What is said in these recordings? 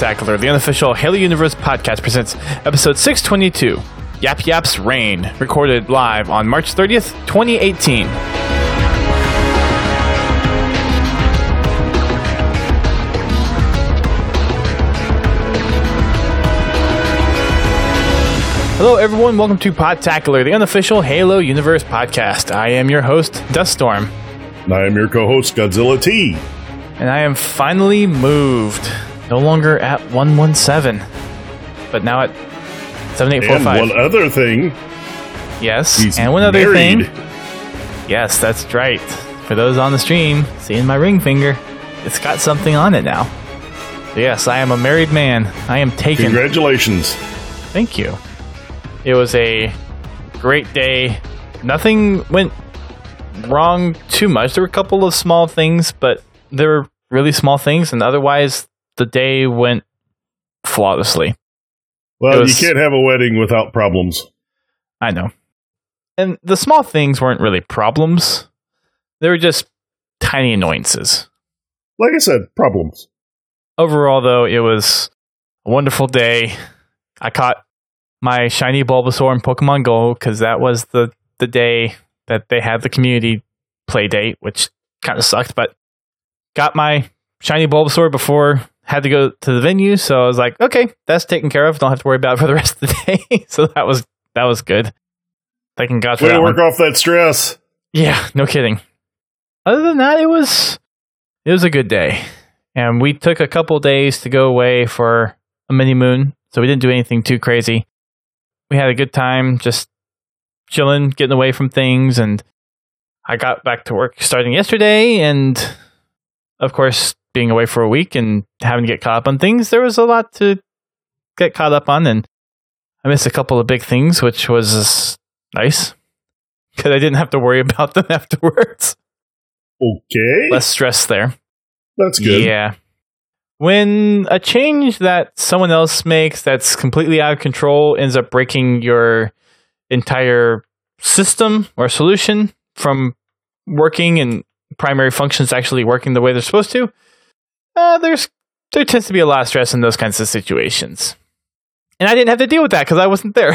Podtacular, the unofficial Halo Universe podcast, presents episode 622, Yap Yap's Reign, recorded live on March 30th, 2018. Hello everyone, welcome to Podtacular, the unofficial Halo Universe podcast. I am your host, Duststorm. And I am your co-host, Godzilla T. And I am finally moved. No longer at 117, but now at 7845. And one other thing. Yes, he's and one other married. thing. Yes, that's right. For those on the stream, seeing my ring finger, it's got something on it now. Yes, I am a married man. I am taken. Congratulations. Thank you. It was a great day. Nothing went wrong too much. There were a couple of small things, but they were really small things, and otherwise the day went flawlessly. Well, you can't have a wedding without problems. I know. And the small things weren't really problems. They were just tiny annoyances. Like I said, problems. Overall, though, it was a wonderful day. I caught my shiny Bulbasaur in Pokemon Go because that was the day that they had the community play date, which kind of sucked, but got my shiny Bulbasaur before had to go to the venue, so I was like, okay, that's taken care of. Don't have to worry about it for the rest of the day. So that was good. Thanking God for Way that to work one. off that stress. Yeah, no kidding. Other than that, it was a good day. And we took a couple days to go away for a mini moon, so we didn't do anything too crazy. We had a good time just chilling, getting away from things, and I got back to work starting yesterday, and of course, being away for a week and having to get caught up on things, there was a lot to get caught up on, and I missed a couple of big things, which was nice, because I didn't have to worry about them afterwards. Okay. Less stress there. That's good. Yeah. When a change that someone else makes that's completely out of control ends up breaking your entire system or solution from working and primary functions actually working the way they're supposed to, there tends to be a lot of stress in those kinds of situations. And I didn't have to deal with that because I wasn't there.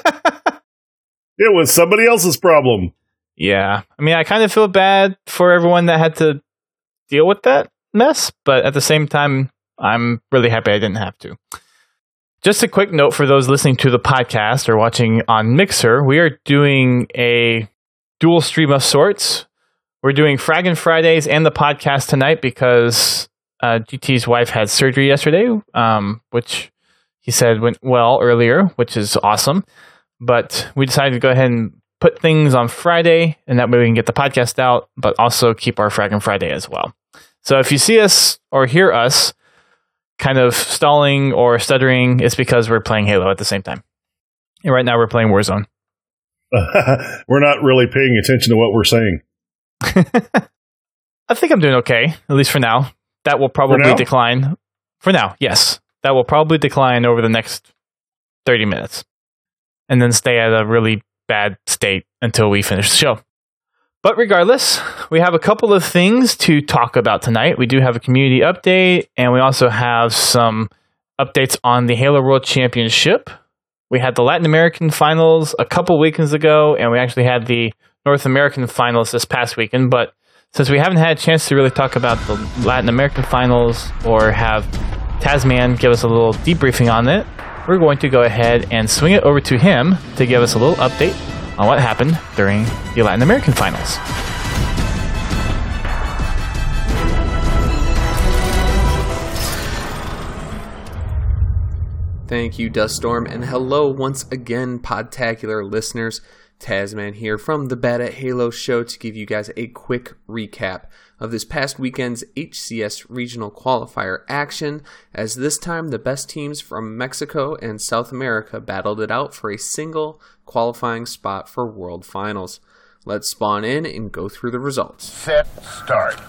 It was somebody else's problem. Yeah. I mean, I kind of feel bad for everyone that had to deal with that mess, but at the same time, I'm really happy I didn't have to. Just a quick note for those listening to the podcast or watching on Mixer, we are doing a dual stream of sorts. We're doing Fraggin' Fridays and the podcast tonight because GT's wife had surgery yesterday, which he said went well earlier, which is awesome. But we decided to go ahead and put things on Friday, and that way we can get the podcast out, but also keep our Fraggin' Friday as well. So if you see us or hear us kind of stalling or stuttering, it's because we're playing Halo at the same time. And right now we're playing Warzone. We're not really paying attention to what we're saying. I think I'm doing okay, at least for now. That will probably decline. For now, yes. That will probably decline over the next 30 minutes. And then stay at a really bad state until we finish the show. But regardless, we have a couple of things to talk about tonight. We do have a community update, and we also have some updates on the Halo World Championship. We had the Latin American finals a couple weekends ago, and we actually had the North American finals this past weekend. But since we haven't had a chance to really talk about the Latin American finals or have Tasman give us a little debriefing on it, we're going to go ahead and swing it over to him to give us a little update on what happened during the Latin American finals. Thank you, Duststorm, and hello once again, Podtacular listeners. Tasman here from the Bad at Halo show to give you guys a quick recap of this past weekend's HCS regional qualifier action, as this time the best teams from Mexico and South America battled it out for a single qualifying spot for World Finals. Let's spawn in and go through the results. Set, start.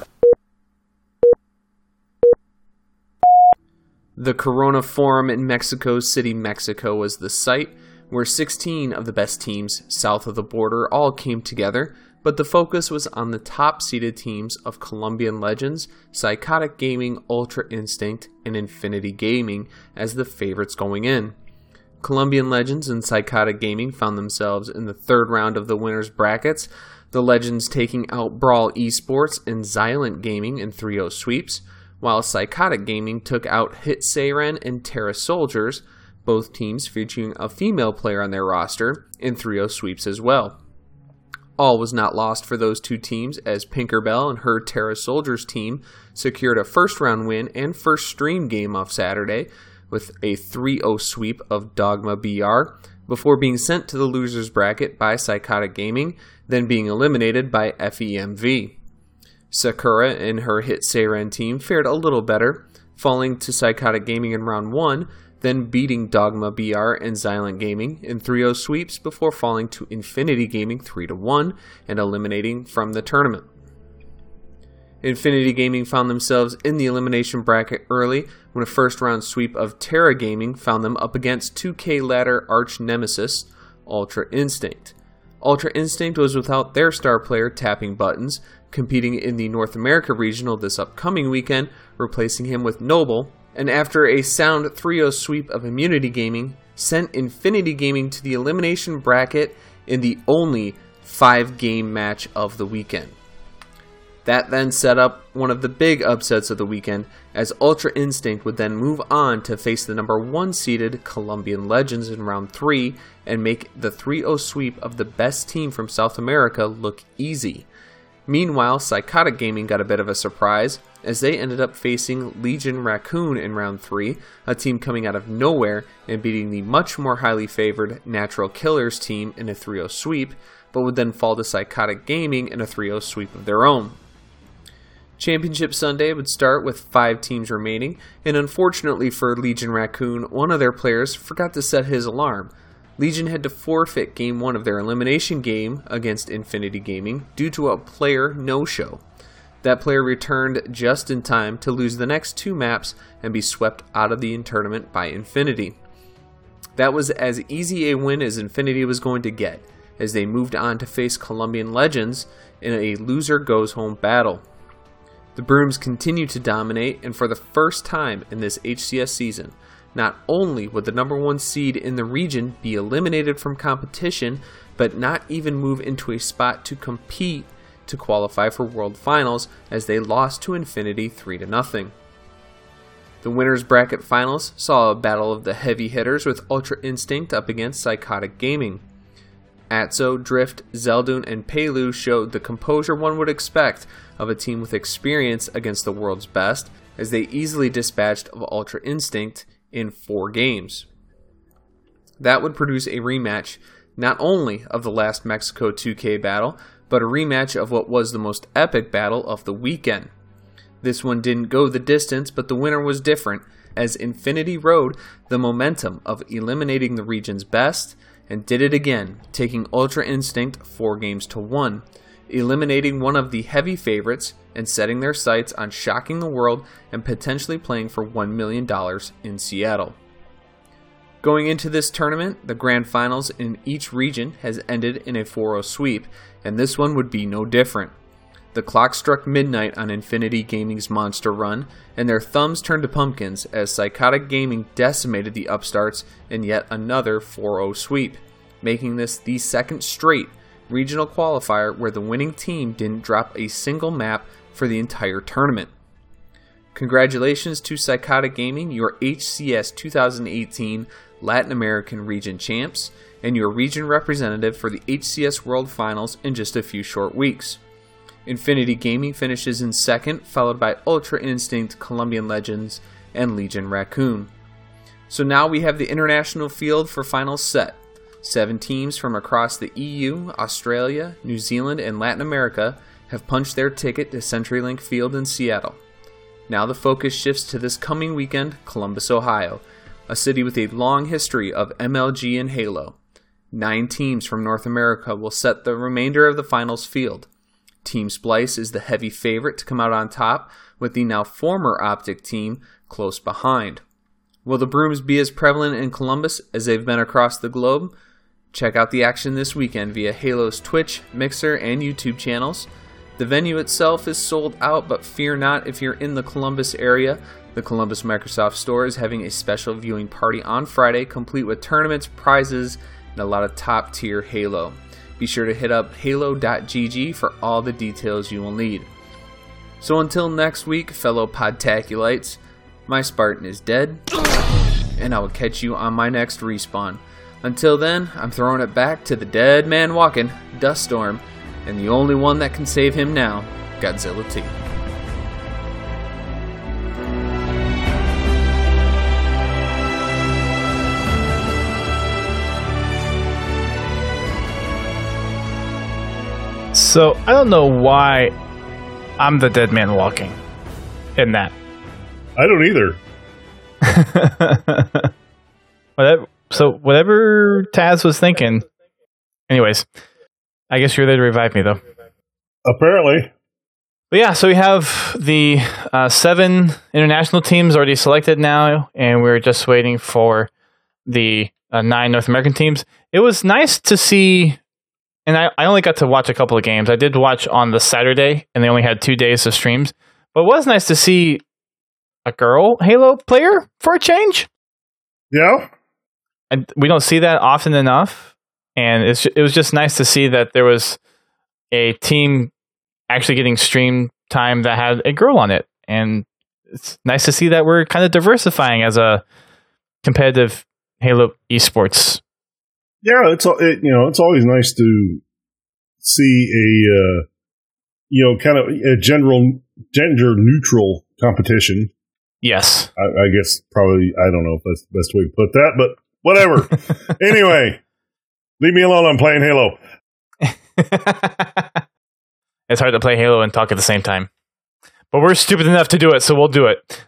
The Corona Forum in Mexico City, Mexico was the site where 16 of the best teams south of the border all came together but the focus was on the top-seeded teams of Colombian Legends, Psychotic Gaming, Ultra Instinct, and Infinity Gaming as the favorites going in. Colombian Legends and Psychotic Gaming found themselves in the third round of the winners' brackets, the Legends taking out Brawl Esports and Xylent Gaming in 3-0 sweeps, while Psychotic Gaming took out Hit Seiren and Terra Soldiers, both teams featuring a female player on their roster, in 3-0 sweeps as well. All was not lost for those two teams as Pinkerbell and her Terra Soldiers team secured a first-round win and first stream game off Saturday with a 3-0 sweep of Dogma BR before being sent to the losers bracket by Psychotic Gaming, then being eliminated by FEMV. Sakura and her Hit Seiren team fared a little better, falling to Psychotic Gaming in round 1, then beating Dogma BR and Xylent Gaming in 3-0 sweeps before falling to Infinity Gaming 3-1 and eliminating from the tournament. Infinity Gaming found themselves in the elimination bracket early when a first-round sweep of Terra Gaming found them up against 2K ladder arch nemesis, Ultra Instinct. Ultra Instinct was without their star player Tapping Buttons, competing in the North America Regional this upcoming weekend, replacing him with Noble, and after a sound 3-0 sweep of Immunity Gaming, sent Infinity Gaming to the elimination bracket in the only 5-game match of the weekend. That then set up one of the big upsets of the weekend, as Ultra Instinct would then move on to face the number 1 seeded Colombian Legends in round 3 and make the 3-0 sweep of the best team from South America look easy. Meanwhile, Psychotic Gaming got a bit of a surprise, as they ended up facing Legion Raccoon in round 3, a team coming out of nowhere and beating the much more highly favored Natural Killers team in a 3-0 sweep, but would then fall to Psychotic Gaming in a 3-0 sweep of their own. Championship Sunday would start with 5 teams remaining, and unfortunately for Legion Raccoon, one of their players forgot to set his alarm. Legion had to forfeit Game 1 of their elimination game against Infinity Gaming due to a player no-show. That player returned just in time to lose the next 2 maps and be swept out of the tournament by Infinity. That was as easy a win as Infinity was going to get, as they moved on to face Colombian Legends in a loser-goes-home battle. The Brooms continue to dominate, and for the first time in this HCS season, not only would the number 1 seed in the region be eliminated from competition, but not even move into a spot to compete to qualify for World Finals, as they lost to Infinity 3-0. The winners bracket finals saw a battle of the heavy hitters with Ultra Instinct up against Psychotic Gaming. Atzo, Drift, Zeldun, and Pelu showed the composure one would expect of a team with experience against the world's best, as they easily dispatched of Ultra Instinct in 4 games. That would produce a rematch not only of the last Mexico 2K battle, but a rematch of what was the most epic battle of the weekend. This one didn't go the distance, but the winner was different, as Infinity rode the momentum of eliminating the region's best, and did it again, taking Ultra Instinct 4-1, eliminating one of the heavy favorites and setting their sights on shocking the world and potentially playing for $1 million in Seattle. Going into this tournament, the grand finals in each region has ended in a 4-0 sweep, and this one would be no different. The clock struck midnight on Infinity Gaming's monster run, and their thumbs turned to pumpkins as Psychotic Gaming decimated the upstarts in yet another 4-0 sweep, making this the second straight regional qualifier where the winning team didn't drop a single map for the entire tournament. Congratulations to Psychotic Gaming, your HCS 2018 Latin American region champs, and your region representative for the HCS World Finals in just a few short weeks. Infinity Gaming finishes in second, followed by Ultra Instinct, Colombian Legends, and Legion Raccoon. So now we have the international field for finals set. 7 teams from across the EU, Australia, New Zealand, and Latin America have punched their ticket to CenturyLink Field in Seattle. Now the focus shifts to this coming weekend, Columbus, Ohio, a city with a long history of MLG and Halo. 9 teams from North America will set the remainder of the finals field. Team Splice is the heavy favorite to come out on top, with the now former Optic team close behind. Will the Brooms be as prevalent in Columbus as they've been across the globe? Check out the action this weekend via Halo's Twitch, Mixer, and YouTube channels. The venue itself is sold out, but fear not if you're in the Columbus area. The Columbus Microsoft Store is having a special viewing party on Friday, complete with tournaments, prizes, and a lot of top-tier Halo. Be sure to hit up halo.gg for all the details you will need. So until next week, fellow Podtaculites, my Spartan is dead, and I will catch you on my next respawn. Until then, I'm throwing it back to the dead man walking, Duststorm, and the only one that can save him now, Godzilla 2. So, I don't know why I'm the dead man walking in that. I don't either. Whatever Taz was thinking. Anyways, I guess you're there to revive me, though. Apparently. But yeah, so we have the 7 international teams already selected now, and we're just waiting for the 9 North American teams. It was nice to see, and I only got to watch a couple of games. I did watch on the Saturday, and they only had 2 days of streams. But it was nice to see a girl Halo player for a change. Yeah. And we don't see that often enough, and it was just nice to see that there was a team actually getting stream time that had a girl on it, and it's nice to see that we're kind of diversifying as a competitive Halo esports. Yeah, it's always nice to see a kind of a general gender neutral competition. Yes, I guess probably I don't know if that's the best way to put that, but whatever. Anyway, leave me alone. I'm playing Halo. It's hard to play Halo and talk at the same time, but we're stupid enough to do it, so we'll do it.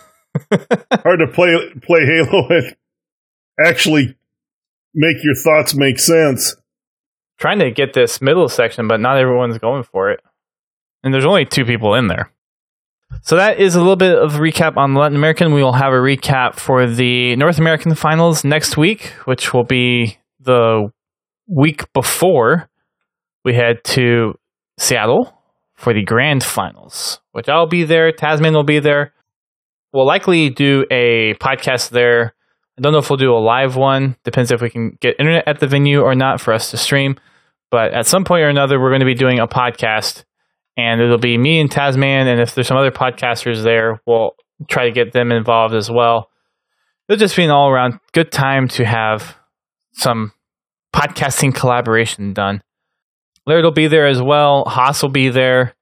Hard to play Halo and actually make your thoughts make sense. Trying to get this middle section, but not everyone's going for it, and there's only 2 people in there. So that is a little bit of a recap on Latin American. We will have a recap for the North American finals next week, which will be the week before we head to Seattle for the grand finals, which I'll be there. Tasman will be there. We'll likely do a podcast there. I don't know if we'll do a live one. Depends if we can get internet at the venue or not for us to stream. But at some point or another, we're going to be doing a podcast. And it'll be me and Tasman, and if there's some other podcasters there, we'll try to get them involved as well. It'll just be an all-around good time to have some podcasting collaboration done. Laird will be there as well. Haas will be there.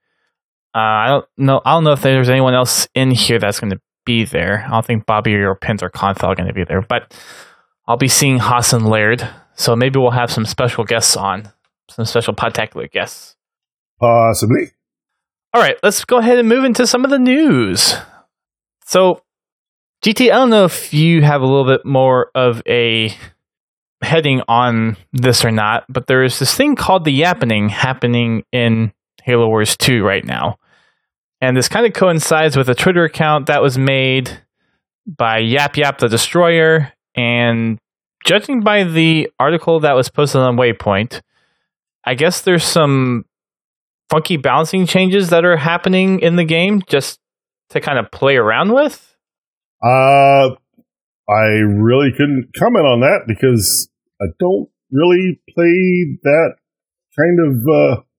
I don't know if there's anyone else in here that's going to be there. I don't think Bobby or Pent or Conthal are going to be there, but I'll be seeing Haas and Laird, so maybe we'll have some special guests on, some special podtacular guests. Possibly. All right, let's go ahead and move into some of the news. So, GT, I don't know if you have a little bit more of a heading on this or not, but there is this thing called the Yappening happening in Halo Wars 2 right now. And this kind of coincides with a Twitter account that was made by Yap Yap the Destroyer. And judging by the article that was posted on Waypoint, I guess there's some funky balancing changes that are happening in the game just to kind of play around with? I really couldn't comment on that because I don't really play that kind of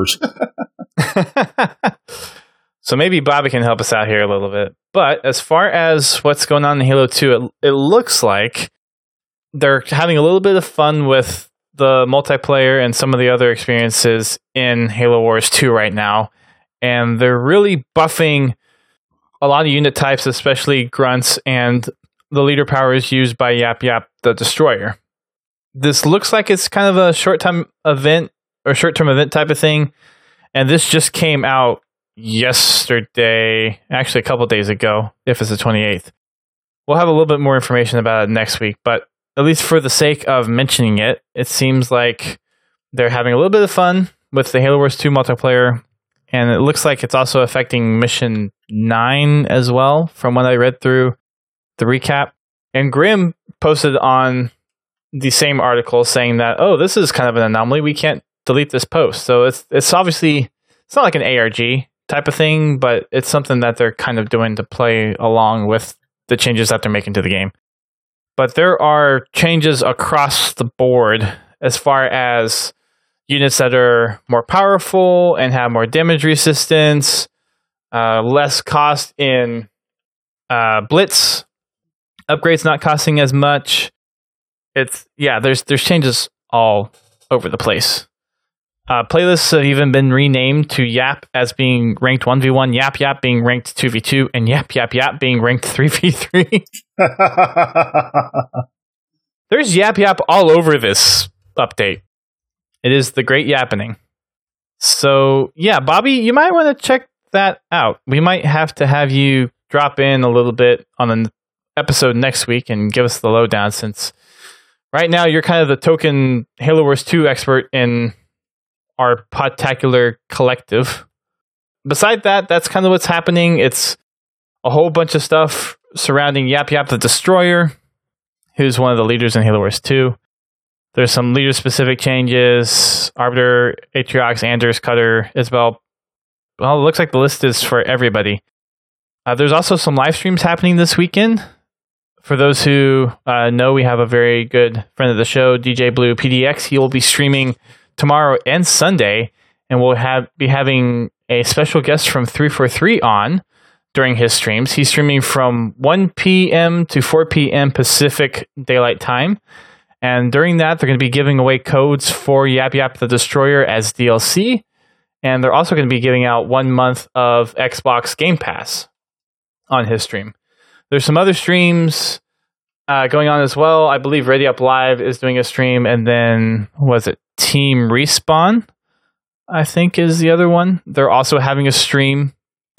Halo Wars. So maybe Bobby can help us out here a little bit. But as far as what's going on in Halo 2, it looks like they're having a little bit of fun with the multiplayer and some of the other experiences in Halo Wars 2 right now. And they're really buffing a lot of unit types, especially grunts, and the leader powers used by Yap Yap the Destroyer. This looks like it's kind of a short-term event type of thing. And this just came out yesterday, actually a couple days ago, if it's the 28th. We'll have a little bit more information about it next week, but at least for the sake of mentioning it, it seems like they're having a little bit of fun with the Halo Wars 2 multiplayer, and it looks like it's also affecting Mission 9 as well, from what I read through the recap. And Grim posted on the same article saying that, oh, this is kind of an anomaly. We can't delete this post. So it's obviously, it's not like an ARG type of thing, but it's something that they're kind of doing to play along with the changes that they're making to the game. But there are changes across the board as far as units that are more powerful and have more damage resistance, less cost in blitz, upgrades not costing as much. There's changes all over the place. Playlists have even been renamed to Yap as being ranked 1v1, Yap Yap being ranked 2v2, and Yap Yap Yap being ranked 3v3. There's Yap Yap all over this update. It is the great yappening. So, yeah, Bobby, you might want to check that out. We might have to have you drop in a little bit on an episode next week and give us the lowdown, since right now you're kind of the token Halo Wars 2 expert in our Podtacular collective. Beside that, that's kind of what's happening. It's a whole bunch of stuff surrounding Yap Yap the Destroyer, who's one of the leaders in Halo Wars 2. There's some leader-specific changes. Arbiter, Atriox, Anders, Cutter, Isabel. Well, it looks like the list is for everybody. There's also some live streams happening this weekend. For those who know, we have a very good friend of the show, DJ Blue PDX. He will be streaming tomorrow and Sunday, and we'll be having a special guest from 343 on during his streams. He's streaming from 1 p.m. to 4 p.m. Pacific Daylight Time. And during that, they're going to be giving away codes for Yap Yap the Destroyer as DLC. And they're also going to be giving out 1 month of Xbox Game Pass on his stream. There's some other streams going on as well. I believe Ready Up Live is doing a stream. And then, was it Team Respawn, I think, is the other one. They're also having a stream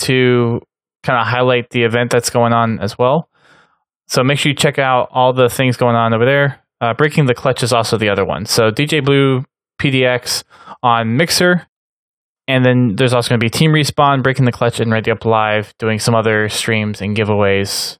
to kind of highlight the event that's going on as well. So make sure you check out all the things going on over there. Breaking the Clutch is also the other one. So DJ Blue PDX on Mixer. And then there's also going to be Team Respawn, Breaking the Clutch, and Ready Up Live doing some other streams and giveaways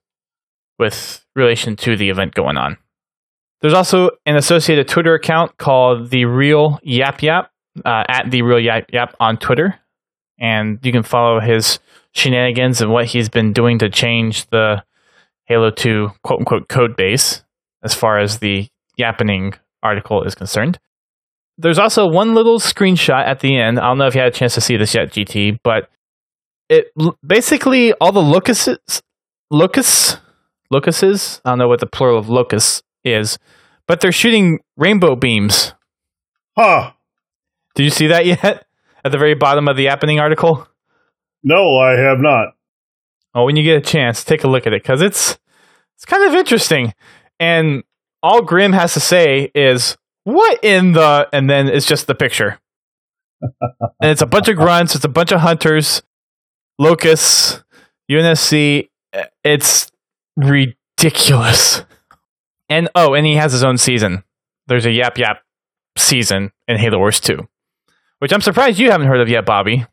with relation to the event going on. There's also an associated Twitter account called The Real Yap Yap, at The Real Yap Yap on Twitter. And you can follow his shenanigans and what he's been doing to change the Halo 2 quote-unquote code base as far as the yappening article is concerned. There's also one little screenshot at the end. I don't know if you had a chance to see this yet, GT, but it basically all the locuses, I don't know what the plural of locust is, but they're shooting rainbow beams. Huh. Did you see that yet? At the very bottom of the yappening article? No, I have not. Oh, when you get a chance, take a look at it, because it's kind of interesting. And all Grim has to say is, what in the... And then it's just the picture. And it's a bunch of grunts, it's a bunch of hunters, locusts, UNSC. It's ridiculous. And he has his own season. There's a Yap Yap season in Halo Wars 2, which I'm surprised you haven't heard of yet, Bobby.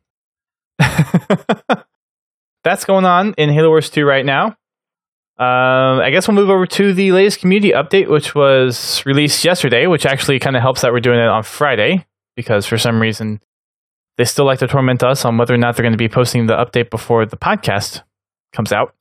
That's going on in Halo Wars 2 right now. I guess we'll move over to the latest community update, which was released yesterday, which actually kind of helps that we're doing it on Friday, because for some reason they still like to torment us on whether or not they're going to be posting the update before the podcast comes out.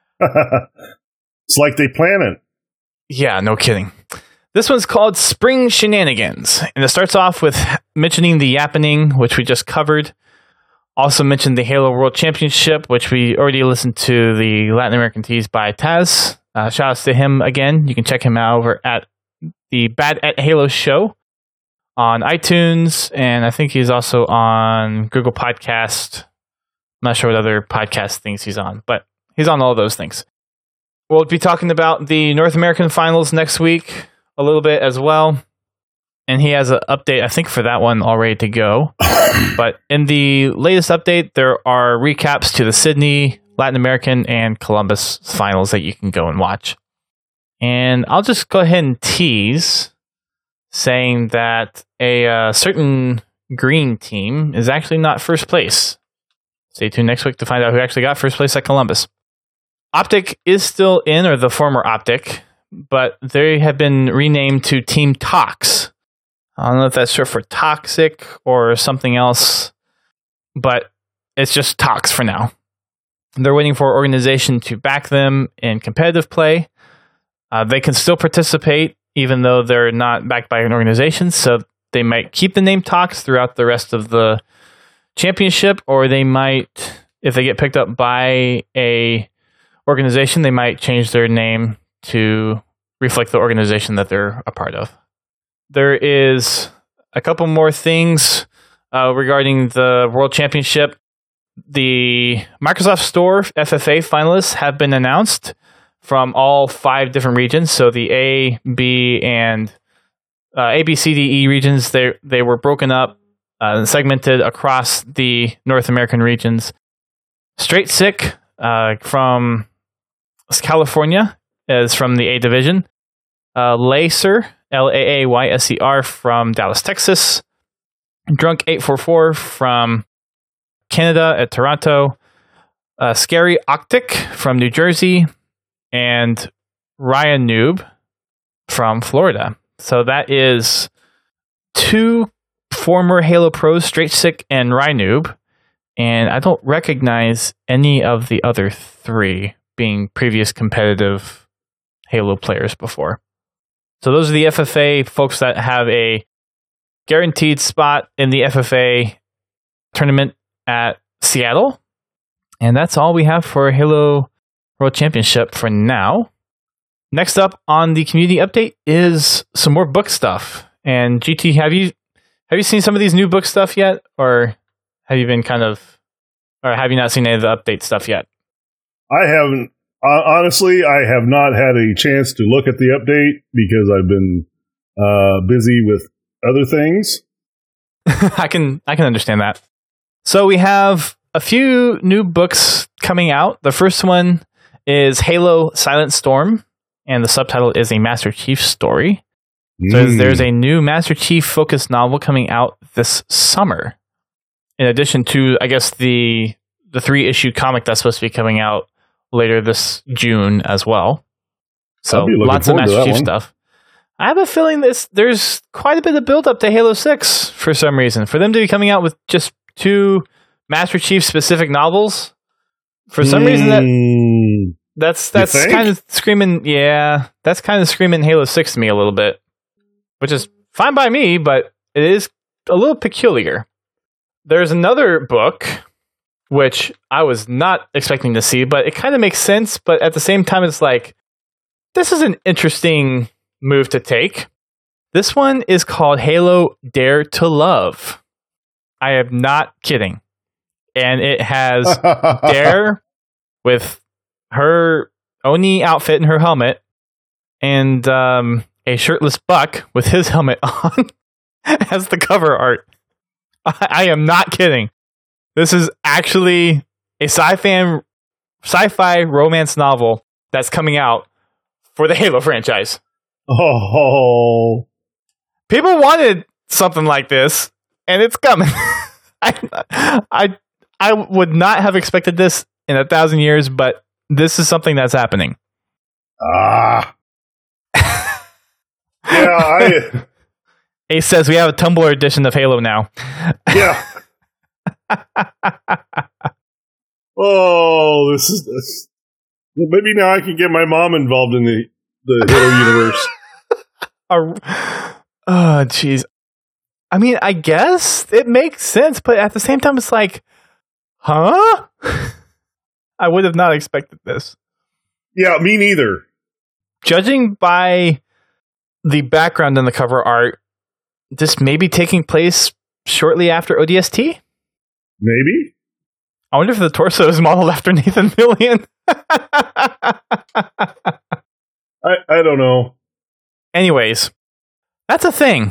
It's like they plan it. Yeah, no kidding. This one's called Spring Shenanigans, and it starts off with mentioning the yappening, which we just covered. Also mentioned the Halo World Championship, which we already listened to the Latin American tease by Taz. Shout outs to him again. You can check him out over at the Bad at Halo show on iTunes, and I think he's also on Google Podcast. I'm not sure what other podcast things he's on, but he's on all those things. We'll be talking about the North American finals next week a little bit as well. And he has an update, I think, for that one all ready to go. But in the latest update, there are recaps to the Sydney, Latin American, and Columbus finals that you can go and watch. And I'll just go ahead and tease, saying that a certain green team is actually not first place. Stay tuned next week to find out who actually got first place at Columbus. Optic is still in, or the former Optic, but they have been renamed to Team Tox. I don't know if that's short for toxic or something else, but it's just Tox for now. They're waiting for an organization to back them in competitive play. They can still participate even though they're not backed by an organization, so they might keep the name Tox throughout the rest of the championship, or they might, if they get picked up by a organization, they might change their name to reflect the organization that they're a part of. There is a couple more things regarding the World Championship. The Microsoft Store FFA finalists have been announced from all 5 different regions. So the A, B, and A, B, C, D, E regions, they were broken up and segmented across the North American regions. Straight Sick from California is from the A division. Lacer, Laayser from Dallas, Texas. Drunk 844 from Canada at Toronto. Scary Octic from New Jersey. And Ryan Noob from Florida. So that is 2 former Halo pros, Straight Sick and Ryan Noob. And I don't recognize any of the other 3 being previous competitive Halo players before. So those are the FFA folks that have a guaranteed spot in the FFA tournament at Seattle. And that's all we have for Halo World Championship for now. Next up on the community update is some more book stuff. And GT, have you seen some of these new book stuff yet? Or have you been or have you not seen any of the update stuff yet? I haven't. Honestly, I have not had a chance to look at the update because I've been busy with other things. I can understand that. So we have a few new books coming out. The first one is Halo Silent Storm, and the subtitle is A Master Chief Story. So there's a new Master Chief focused novel coming out this summer. In addition to, I guess, the 3-issue comic that's supposed to be coming out later this June as well. So lots of Master Chief stuff. I have a feeling there's quite a bit of build up to Halo 6 for some reason. For them to be coming out with just 2 Master Chief specific novels, for some reason that's kind of screaming, that's kind of screaming Halo 6 to me a little bit, which is fine by me, but it is a little peculiar. There's another book which I was not expecting to see, but it kind of makes sense, but at the same time it's like, this is an interesting move to take. This one is called Halo Dare to Love. I am not kidding. And it has Dare with her Oni outfit and her helmet, and a shirtless Buck with his helmet on as the cover art. I am not kidding. This is actually a sci-fi romance novel that's coming out for the Halo franchise. Oh. People wanted something like this, and it's coming. I would not have expected this in 1,000 years, but this is something that's happening. Yeah, Ace says we have a Tumblr edition of Halo now. Yeah. Oh, this is. Maybe now I can get my mom involved in the Halo universe. Oh, jeez. I mean, I guess it makes sense, but at the same time, it's like, huh? I would have not expected this. Yeah, me neither. Judging by the background and the cover art, this may be taking place shortly after ODST? Maybe. I wonder if the torso is modeled after Nathan Fillion. I don't know. Anyways, that's a thing.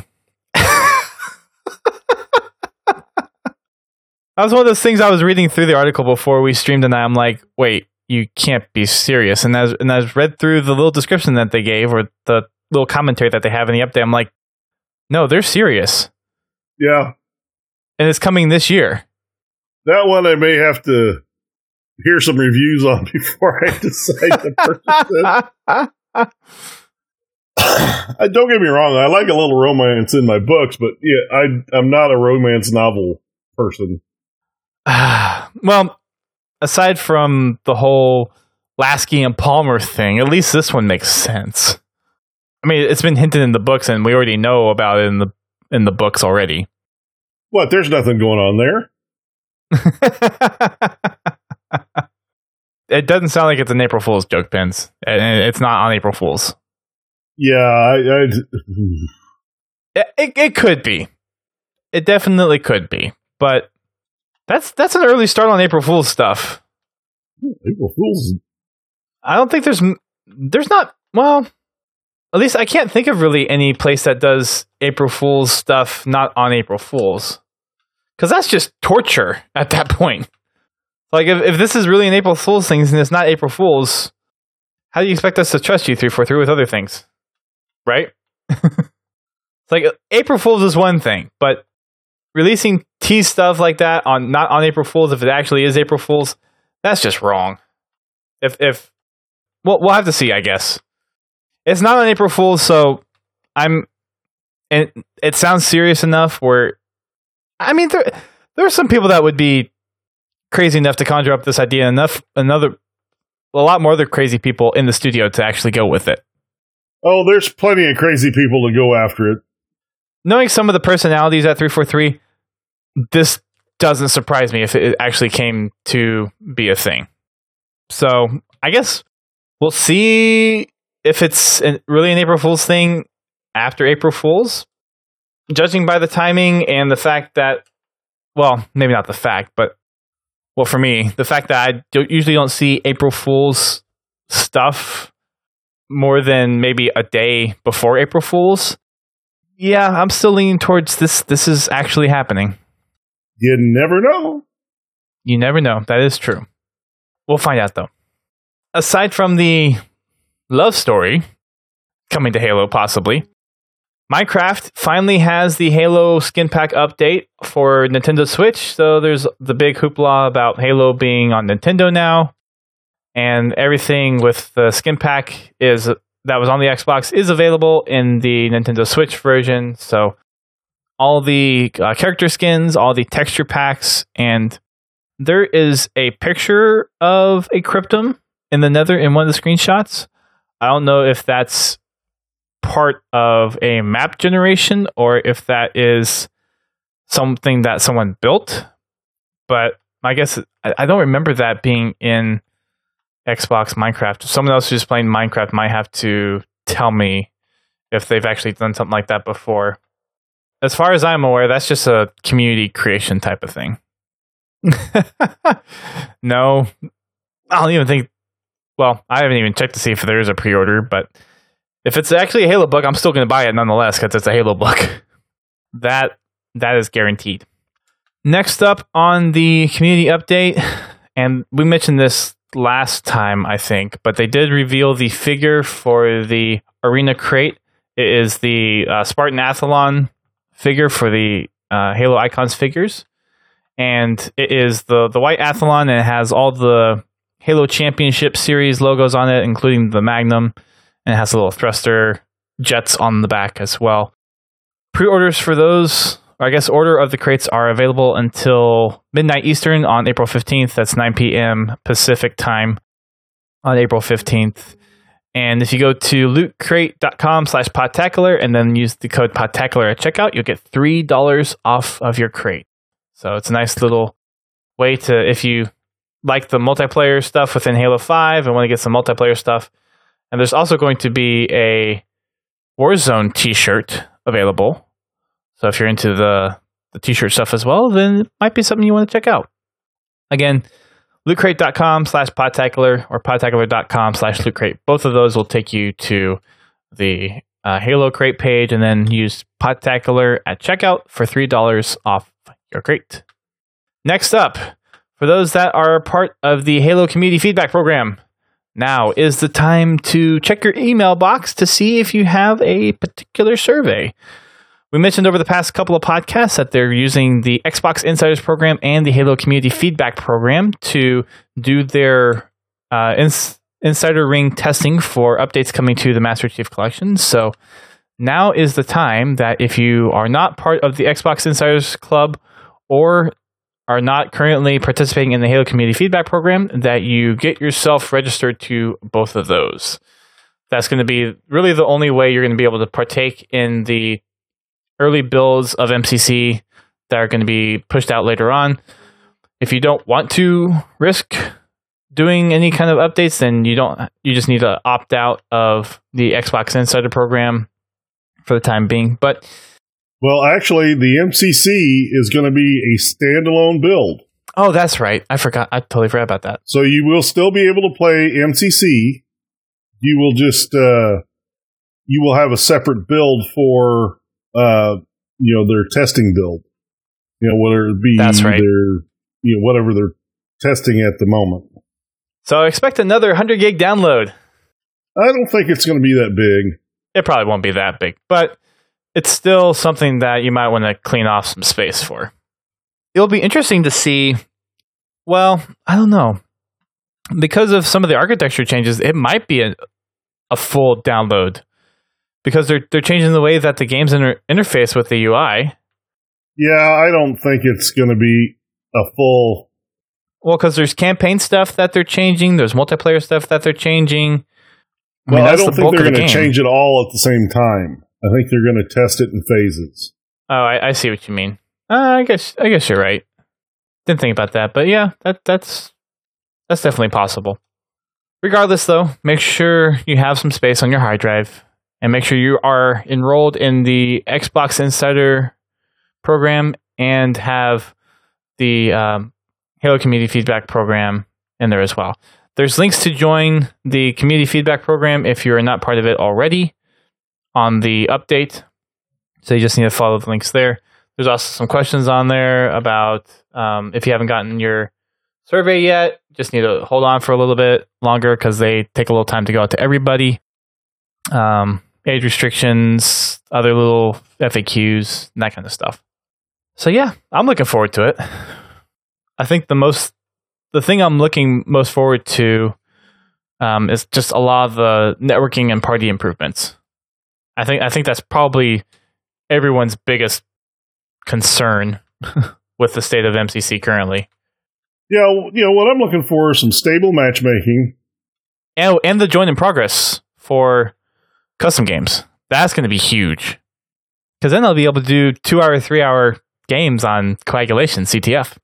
That was one of those things I was reading through the article before we streamed tonight. I'm like, wait, you can't be serious. And as I read through the little description that they gave, or the little commentary that they have in the update, I'm like, no, they're serious. Yeah. And it's coming this year. That one I may have to hear some reviews on before I decide to purchase it. Don't get me wrong. I like a little romance in my books, but yeah, I'm not a romance novel person. Well, aside from the whole Lasky and Palmer thing, at least this one makes sense. I mean, it's been hinted in the books, and we already know about it in the books already. What? There's nothing going on there. It doesn't sound like it's an April Fool's joke, Pins. And it's not on April Fool's. Yeah, It could be. It definitely could be. But that's an early start on April Fool's stuff. April Fool's. I don't think there's not, well, at least I can't think of really any place that does April Fool's stuff not on April Fool's. Because that's just torture at that point. Like, if this is really an April Fool's thing and it's not April Fool's, how do you expect us to trust you 343 with other things? Right? Like, April Fool's is one thing, but releasing tease stuff like that not on April Fool's, if it actually is April Fool's, that's just wrong. Well, we'll have to see, I guess. It's not on April Fool's, so it sounds serious enough where, I mean, there are some people that would be crazy enough to conjure up this idea, a lot more other crazy people in the studio to actually go with it. Oh, there's plenty of crazy people to go after it. Knowing some of the personalities at 343, this doesn't surprise me if it actually came to be a thing. So, I guess we'll see if it's really an April Fool's thing after April Fool's. Judging by the timing and the fact that, well, maybe not the fact, but, well, for me, the fact that I usually don't see April Fool's stuff more than maybe a day before April Fool's. Yeah, I'm still leaning towards this. This is actually happening. You never know. You never know. That is true. We'll find out, though. Aside from the love story coming to Halo, possibly, Minecraft finally has the Halo skin pack update for Nintendo Switch. So there's the big hoopla about Halo being on Nintendo now. And everything with the skin pack that was on the Xbox is available in the Nintendo Switch version. So all the character skins, all the texture packs, and there is a picture of a Cryptum in the Nether in one of the screenshots. I don't know if that's part of a map generation or if that is something that someone built. But I guess I don't remember that being in Xbox Minecraft. Someone else who's playing Minecraft might have to tell me if they've actually done something like that before. As far as I'm aware, that's just a community creation type of thing. No, I don't even think. Well, I haven't even checked to see if there is a pre-order, but if it's actually a Halo book, I'm still going to buy it nonetheless because it's a Halo book. That is guaranteed. Next up on the community update, and we mentioned this last time, I think, but they did reveal the figure for the Arena Crate. It is the Spartan Athlon figure for the Halo Icons figures, and it is the white Athlon, and it has all the Halo Championship Series logos on it, including the Magnum, and it has a little thruster jets on the back as well. Pre-orders for those, or I guess order of the crates, are available until midnight Eastern on April 15th. That's 9 p.m. Pacific time on April 15th. And if you go to lootcrate.com/podtacular and then use the code podtacular at checkout, you'll get $3 off of your crate. So it's a nice little way to, if you like the multiplayer stuff within Halo 5 and want to get some multiplayer stuff. And there's also going to be a Warzone t-shirt available. So if you're into the t-shirt stuff as well, then it might be something you want to check out. Again, lootcrate.com/podtacular or podtacular.com/lootcrate. Both of those will take you to the Halo crate page, and then use Podtacular at checkout for $3 off your crate. Next up, for those that are part of the Halo Community Feedback Program, now is the time to check your email box to see if you have a particular survey. We mentioned over the past couple of podcasts that they're using the Xbox Insiders Program and the Halo Community Feedback Program to do their Insider Ring testing for updates coming to the Master Chief Collection. So now is the time that if you are not part of the Xbox Insiders Club or are not currently participating in the Halo Community Feedback Program, that you get yourself registered to both of those. That's going to be really the only way you're going to be able to partake in the early builds of MCC that are going to be pushed out later on. If you don't want to risk doing any kind of updates, then you just need to opt out of the Xbox Insider Program for the time being. But well, actually, the MCC is going to be a standalone build. Oh, that's right. I totally forgot about that. So you will still be able to play MCC. You will just you will have a separate build for their testing build. Whether it be that's right. their whatever they're testing at the moment. So expect another 100 gig download. I don't think it's going to be that big. It probably won't be that big, but it's still something that you might want to clean off some space for. It'll be interesting to see. Well, I don't know. Because of some of the architecture changes, it might be a full download. Because they're changing the way that the games interface with the UI. Yeah, I don't think it's going to be a full... Well, because there's campaign stuff that they're changing. There's multiplayer stuff that they're changing. I don't think they're going to change it all at the same time. I think they're going to test it in phases. Oh, I see what you mean. I guess you're right. Didn't think about that, but yeah, that's definitely possible. Regardless, though, make sure you have some space on your hard drive, and make sure you are enrolled in the Xbox Insider Program and have the Halo Community Feedback Program in there as well. There's links to join the Community Feedback Program if you're not part of it already on the update. So you just need to follow the links there. There's also some questions on there about if you haven't gotten your survey yet, just need to hold on for a little bit longer because they take a little time to go out to everybody. Age restrictions, other little FAQs, and that kind of stuff. So yeah, I'm looking forward to it. I think the thing I'm looking most forward to is just a lot of the networking and party improvements. I think that's probably everyone's biggest concern with the state of MCC currently. Yeah, what I'm looking for is some stable matchmaking. And the join in progress for custom games. That's going to be huge. Because then I'll be able to do 2-hour, 3-hour games on Coagulation, CTF.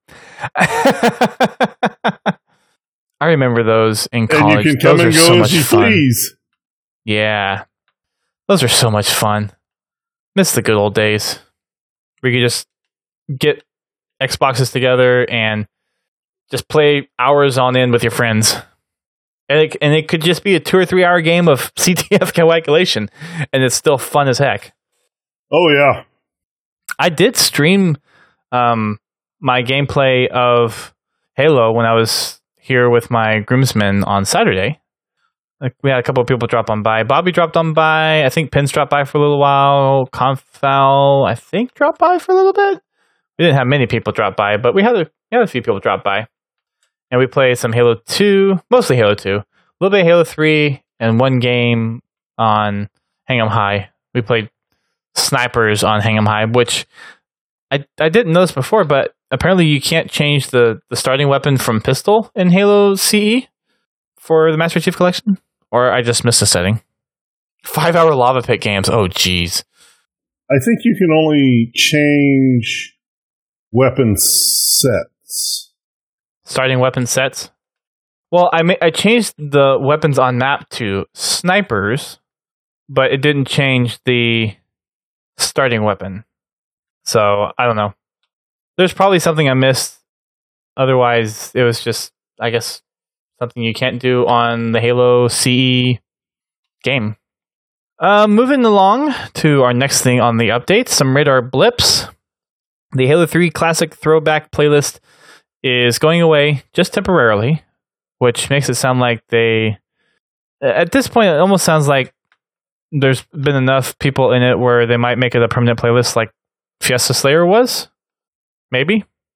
I remember those in college. And you can come and go as you please. Yeah. Those are so much fun. Miss the good old days. Where you could just get Xboxes together and just play hours on end with your friends. And it could just be a 2 or 3 hour game of CTF Coagulation, and it's still fun as heck. Oh, yeah. I did stream my gameplay of Halo when I was here with my groomsmen on Saturday. Like, we had a couple of people drop on by. Bobby dropped on by. I think Pins dropped by for a little while. Confal, I think, dropped by for a little bit. We didn't have many people drop by, but we had a few people drop by. And we played some Halo 2, mostly Halo 2, a little bit of Halo 3, and one game on Hang 'em High. We played snipers on Hang 'em High, which I didn't notice before, but apparently you can't change the starting weapon from pistol in Halo CE for the Master Chief Collection. Or I just missed a setting. 5-hour lava pit games. Oh, geez. I think you can only change weapon sets. Starting weapon sets? Well, I changed the weapons on map to snipers, but it didn't change the starting weapon. So, I don't know. There's probably something I missed. Otherwise, it was just, I guess, something you can't do on the Halo CE game. Moving along to our next thing on the update, some radar blips. The Halo 3 Classic Throwback playlist is going away just temporarily, which makes it sound like at this point, it almost sounds like there's been enough people in it where they might make it a permanent playlist like Fiesta Slayer was. Maybe.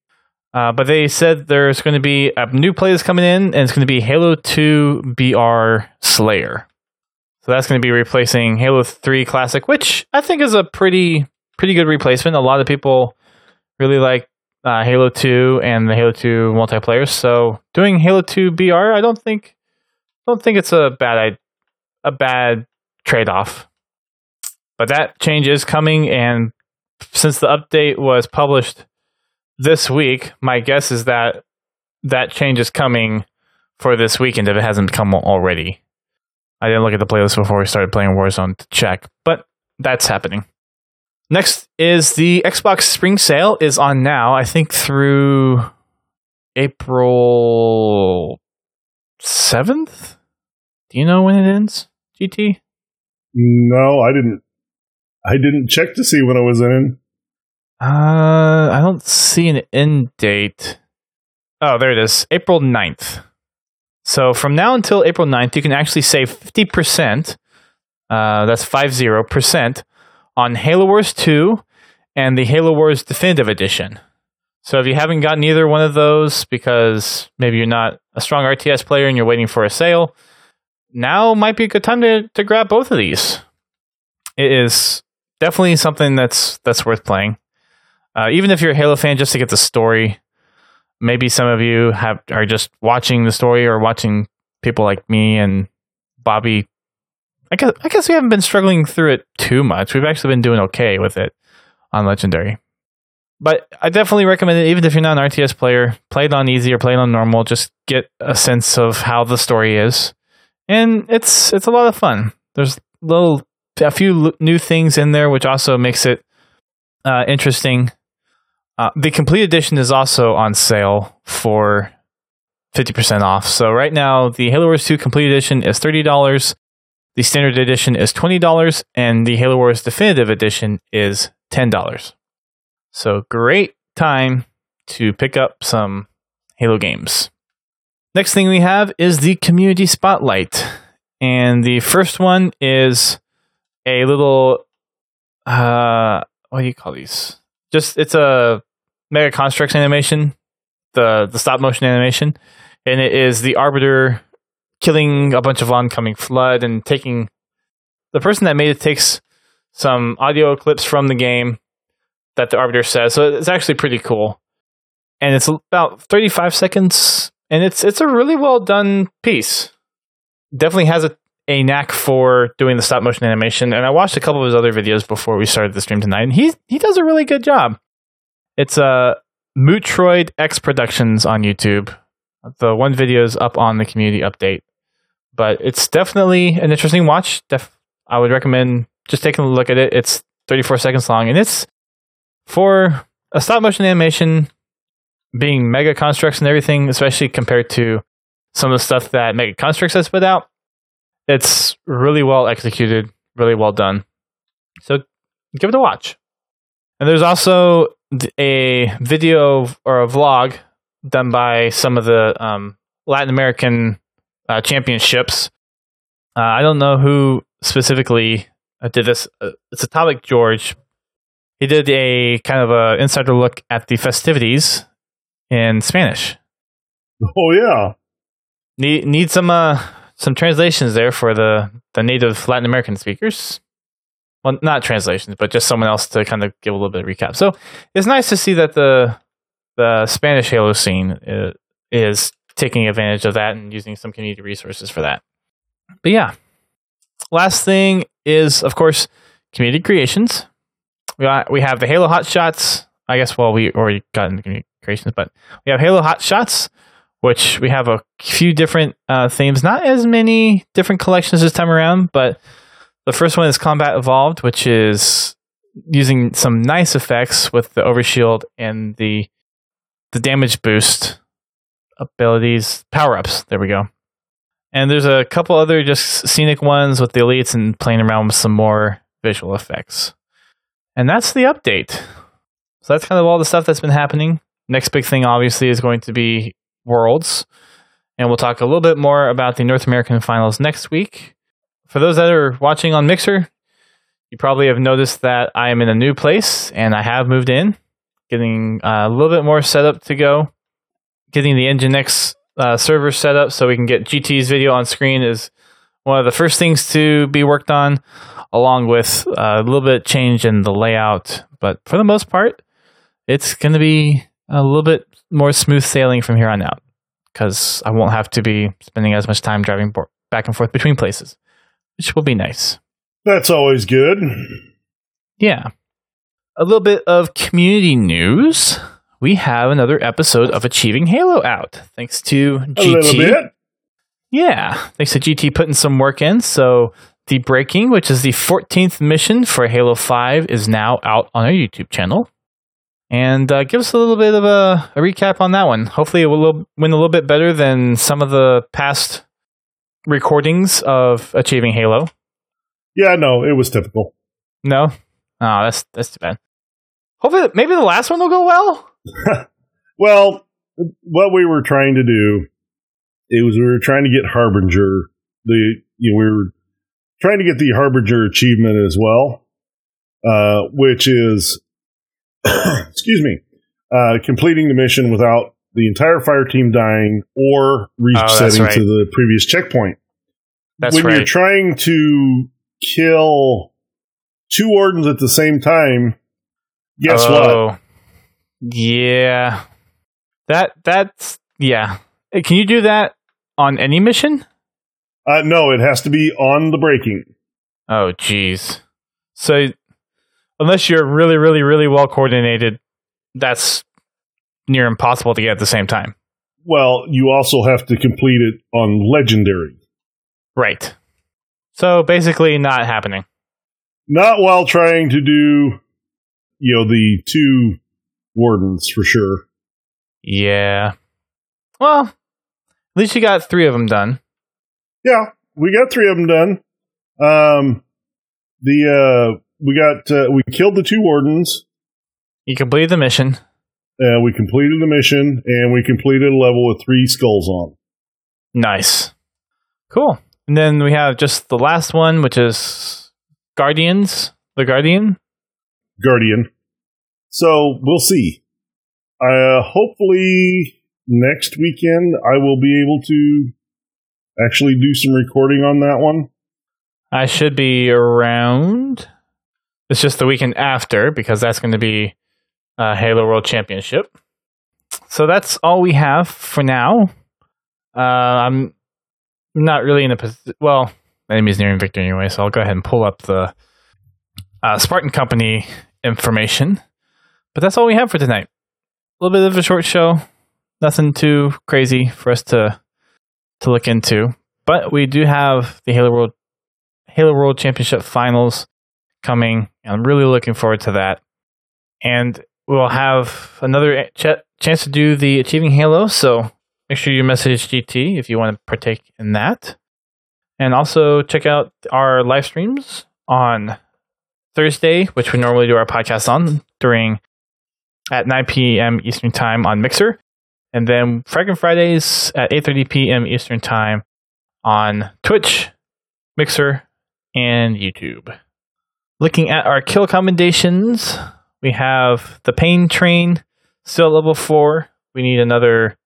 But they said there's going to be a new playlist coming in, and it's going to be Halo 2 BR Slayer. So that's going to be replacing Halo 3 Classic, which I think is a pretty good replacement. A lot of people really like Halo 2 and the Halo 2 multiplayer. So doing Halo 2 BR, I don't think it's a bad trade-off. But that change is coming, and since the update was published this week, my guess is that change is coming for this weekend if it hasn't come already. I didn't look at the playlist before we started playing Warzone to check, but that's happening. Next is the Xbox Spring Sale is on now, I think through April 7th? Do you know when it ends, GT? No, I didn't check to see when it was in. I don't see an end date. Oh, there it is. April 9th. So from now until April 9th, you can actually save 50%. That's 50% on Halo Wars 2 and the Halo Wars Definitive Edition. So if you haven't gotten either one of those because maybe you're not a strong RTS player and you're waiting for a sale, now might be a good time to grab both of these. It is definitely something that's worth playing. Even if you're a Halo fan, just to get the story. Maybe some of you are just watching the story or watching people like me and Bobby. I guess we haven't been struggling through it too much. We've actually been doing okay with it on Legendary. But I definitely recommend it, even if you're not an RTS player. Play it on easy or play it on normal. Just get a sense of how the story is. And it's a lot of fun. There's a few new things in there, which also makes it interesting. The Complete Edition is also on sale for 50% off. So right now, the Halo Wars 2 Complete Edition is $30. The Standard Edition is $20. And the Halo Wars Definitive Edition is $10. So great time to pick up some Halo games. Next thing we have is the Community Spotlight. And the first one is a little, what do you call these? It's a Mega Construx animation, the stop motion animation, and it is the Arbiter killing a bunch of oncoming flood and taking the person that made it takes some audio clips from the game that the Arbiter says. So it's actually pretty cool, and it's about 35 seconds, and it's a really well done piece. Definitely has a knack for doing the stop motion animation, and I watched a couple of his other videos before we started the stream tonight, and he does a really good job. It's Mootroid X Productions on YouTube. The one video is up on the community update, but it's definitely an interesting watch. I would recommend just taking a look at it. It's 34 seconds long, and it's for a stop motion animation being Mega Construx and everything, especially compared to some of the stuff that Mega Construx has put out. It's really well executed, really well done. So give it a watch. And there's also a video or a vlog done by some of the Latin American championships. I don't know who specifically did this. It's Atomic George. He did a kind of a insider look at the festivities in Spanish. Oh yeah, need some translations there for the native Latin American speakers. Well, not translations, but just someone else to kind of give a little bit of recap. So it's nice to see that the Spanish Halo scene is taking advantage of that and using some community resources for that. But yeah, last thing is, of course, community creations. We have the Halo Hot Shots. I guess, well, we already got into community creations, but we have Halo Hot Shots, which we have a few different themes. Not as many different collections this time around, but the first one is Combat Evolved, which is using some nice effects with the overshield and the damage boost abilities, power-ups. There we go. And there's a couple other just scenic ones with the elites and playing around with some more visual effects. And that's the update. So that's kind of all the stuff that's been happening. Next big thing, obviously, is going to be Worlds. And we'll talk a little bit more about the North American finals next week. For those that are watching on Mixer, you probably have noticed that I am in a new place, and I have moved in. getting a little bit more set up to go. Getting the Nginx server set up so we can get GT's video on screen is one of the first things to be worked on, along with a little bit change in the layout. But for the most part, it's going to be a little bit more smooth sailing from here on out, because I won't have to be spending as much time driving back and forth between places, which will be nice. That's always good. Yeah. A little bit of community news. We have another episode of Achieving Halo out, thanks to GT. A little bit? Yeah, thanks to GT putting some work in. So The Breaking, which is the 14th mission for Halo 5, is now out on our YouTube channel. And give us a little bit of a recap on that one. Hopefully it will win a little bit better than some of the past recordings of Achieving Halo. Yeah, no, it was typical. No? Oh, that's too bad. Hopefully, maybe the last one will go well. Well, what we were trying to do, we were trying to get Harbinger. We were trying to get the Harbinger achievement as well, which is, excuse me, completing the mission without the entire fire team dying or resetting to the previous checkpoint. That's when right. You're trying to kill 2 Wardens at the same time, guess what? Yeah. That's yeah. Can you do that on any mission? No, it has to be on the Breaking. Oh, geez. So, unless you're really, really, really well coordinated, that's near impossible to get at the same time. Well, you also have to complete it on Legendary. Right. So, basically not happening. Not while trying to do, the 2 Wardens, for sure. Yeah. Well, at least you got 3 of them done. Yeah, we got 3 of them done. We killed the 2 Wardens. You completed the mission. We completed the mission, and we completed a level with 3 skulls on. Nice. Cool. And then we have just the last one, which is Guardians. The Guardian. So, we'll see. Hopefully, next weekend, I will be able to actually do some recording on that one. I should be around. It's just the weekend after, because that's going to be Halo World Championship. So that's all we have for now. I'm not really in a position. Well, enemy's nearing victory anyway, so I'll go ahead and pull up the Spartan Company information. But that's all we have for tonight. A little bit of a short show. Nothing too crazy for us to look into. But we do have the Halo World Championship Finals coming, and I'm really looking forward to that. And we'll have another chance to do the Achieving Halo, so make sure you message GT if you want to partake in that. And also check out our live streams on Thursday, which we normally do our podcast on at 9 p.m. Eastern Time on Mixer. And then Fraggin' Fridays at 8:30 p.m. Eastern Time on Twitch, Mixer, and YouTube. Looking at our kill commendations, we have the Pain Train still at level 4. We need another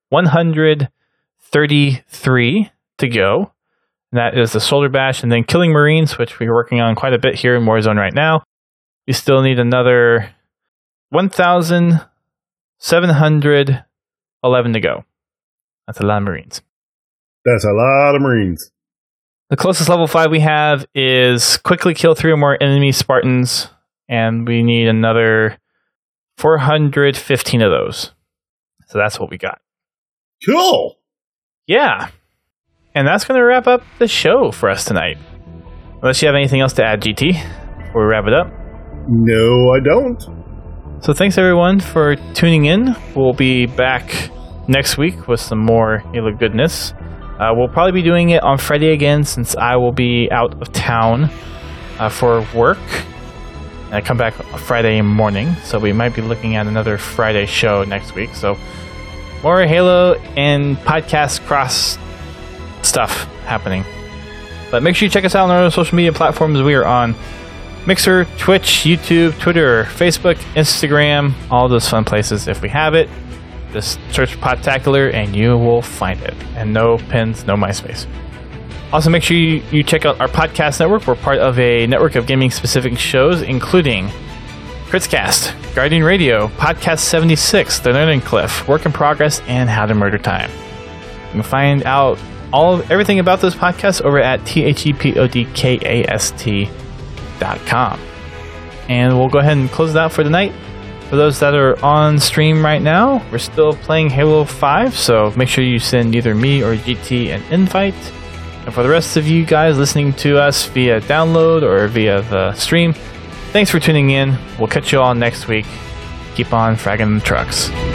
133 to go. And that is the Shoulder Bash. And then Killing Marines, which we're working on quite a bit here in Warzone right now. We still need another 1,711 to go. That's a lot of Marines. That's a lot of Marines. The closest level 5 we have is quickly kill 3 or more enemy Spartans, and we need another 415 of those. So that's what we got. Cool. Yeah. And that's going to wrap up the show for us tonight. Unless you have anything else to add, GT, before we wrap it up. No, I don't. So thanks everyone for tuning in. We'll be back next week with some more Halo goodness. We'll probably be doing it on Friday again, since I will be out of town for work. And I come back Friday morning, so we might be looking at another Friday show next week. So more Halo and podcast cross stuff happening. But make sure you check us out on our social media platforms. We are on Mixer, Twitch, YouTube, Twitter, Facebook, Instagram, all those fun places if we have it. Just search Podtacular and you will find it. And no pins, no MySpace. Also, make sure you check out our podcast network. We're part of a network of gaming-specific shows, including Critscast, Guardian Radio, Podcast 76, The Learning Cliff, Work in Progress, and How to Murder Time. You can find out everything about those podcasts over at thepodcast.com. And we'll go ahead and close it out for tonight. For those that are on stream right now, we're still playing Halo 5, so make sure you send either me or GT an invite. And for the rest of you guys listening to us via download or via the stream, thanks for tuning in. We'll catch you all next week. Keep on fragging the trucks.